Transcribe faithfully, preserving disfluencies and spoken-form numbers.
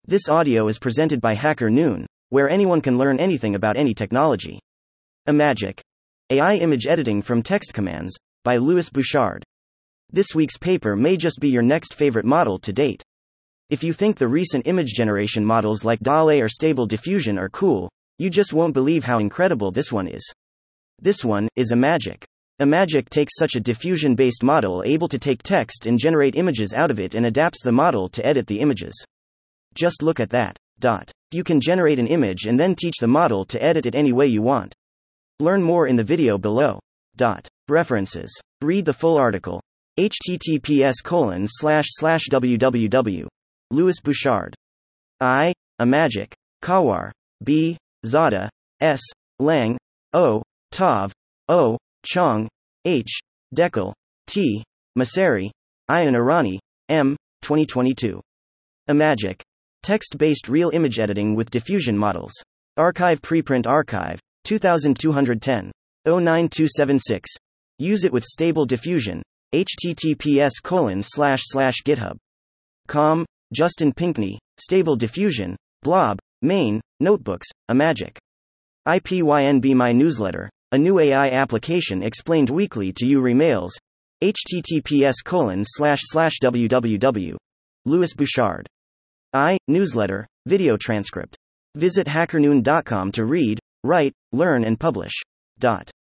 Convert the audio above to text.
This audio is presented by Hacker Noon, where anyone can learn anything about any technology. Imagic. A I Image Editing from Text Commands, by Louis Bouchard. This week's paper may just be your next favorite model to date. If you think the recent image generation models like DALL-E or Stable Diffusion are cool, you just won't believe how incredible this one is. This one is Imagic. Imagic takes such a diffusion-based model able to take text and generate images out of it and adapts the model to edit the images. Just look at that. Dot. You can generate an image and then teach the model to edit it any way you want. Learn more in the video below. Dot. References. Read the full article. https colon slash slash www. Louis Bouchard. I. Imagic. Kawar. B. Zada. S. Lang. O. Tav. O. Chong. H. Deckel. T. Masari. Ayan Irani. M. twenty twenty-two. Imagic. Text-based real image editing with diffusion models. Archive Preprint Archive. two thousand two hundred ten. oh nine two seven six. Use it with Stable Diffusion. https colon slash slash github. Com. Justin Pinkney. Stable Diffusion. Blob. Main. Notebooks. Imagic. I P Y N B My Newsletter. A new A I application explained weekly to you remails. https colon slash slash www. Louis Bouchard. I. Newsletter. Video transcript. Visit hackernoon dot com to read, write, learn and publish. Dot.